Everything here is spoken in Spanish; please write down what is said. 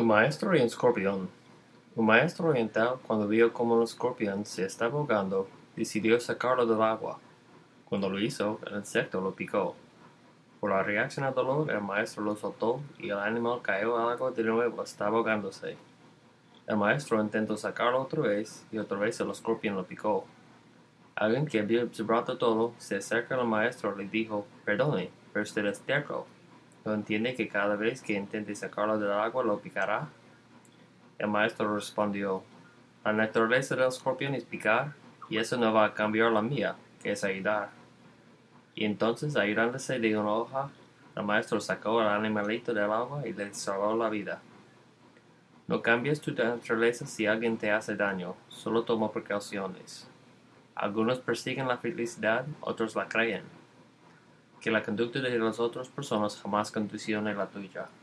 Un maestro y un escorpión. Un maestro oriental, cuando vio cómo el escorpión se estaba ahogando, decidió sacarlo del agua. Cuando lo hizo, el insecto lo picó. Por la reacción al dolor, el maestro lo soltó y el animal cayó al agua de nuevo, estaba ahogándose. El maestro intentó sacarlo y otra vez el escorpión lo picó. Alguien que había observado todo se acerca al maestro y le dijo: «Perdone, pero usted es terco. ¿No entiende que cada vez que intente sacarlo del agua lo picará?» El maestro respondió: «La naturaleza del escorpión es picar, y eso no va a cambiar la mía, que es ayudar». Y entonces, ayudándose de una hoja, el maestro sacó al animalito del agua y le salvó la vida. No cambies tu naturaleza si alguien te hace daño, solo toma precauciones. Algunos persiguen la felicidad, otros la creen. Que la conducta de las otras personas jamás condicione la tuya.